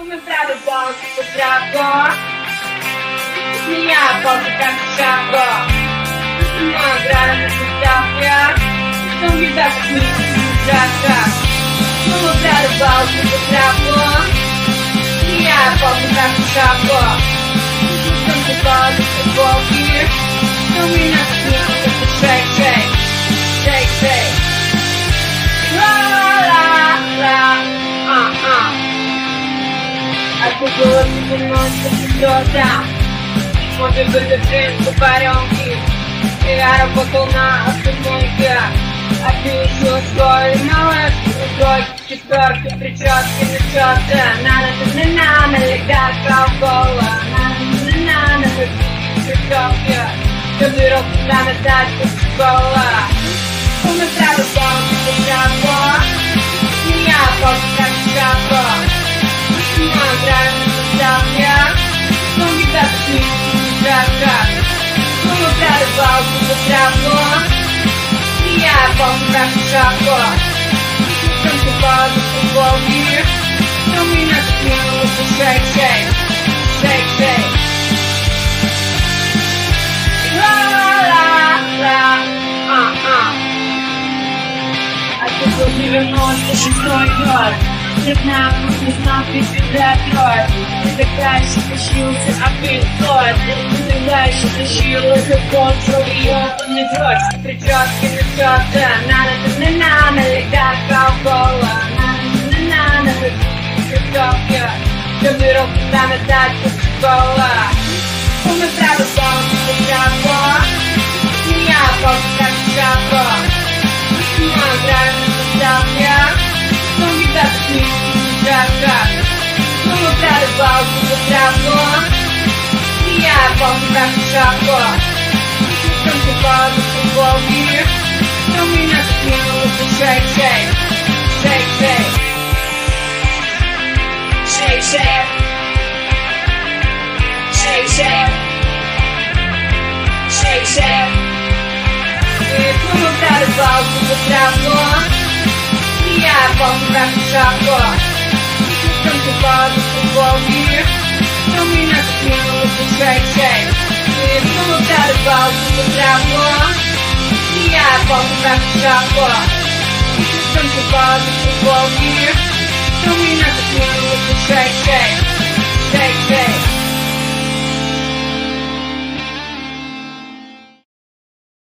Come prato poco potrago, minha poco tak chago. Semua gerana berpecah, não me dá comigo jaga. Come prato poco potrago, minha poco tak chago. Tanto pode ser qualquer, não me dá comigo shake shake, shake shake. Aku buat semua sesuatu. Może będę prędko warunki. Jara potona, a ty mójka. A ty już swoje małe. Ugość, czwarty, przyczotki, nyczoty. Na, legata, koła. Na, przyczotki. Kiedy rok damy dać do szkoła. Umy prawo, bądź, prawo. Ja powiem prawo. Não me dá tempo pra cá. Como pra levar o que eu trago. E a volta pra chaco. Tanto pode ser ouvir. Não me dá tempo pra shake, shake, shake, shake. А ты после 96-й год. Одна не знал, ты всегда кровь. Ты дальше тащился, а ты тот. Ты дальше тащил эту контрол, ёбаный дрочь. Прически начёта, на, легата, кола. На, прически. Чтобы руки там отдать под школа. Умы правда, полностью шаго. Я просто так шаго. Моя грань составля. Não me dá tempo pra cá. Como pra levar o que eu trago. E a volta pra chaco. Tanto pode ser ouvir. Não me dá tempo pra shake, shake, shake, shake. Shake, shake. Shake, shake. Shake, shake. E como pra levar o que eu trago. Ja volta pra chaco. Tanto pode ser ouvir. Não me dá tempo pra shake, shake. E como pra levar o que eu trago. Ja volta pra chaco. Tanto pode ser ouvir. Não me dá tempo pra shake, shake, shake, shake.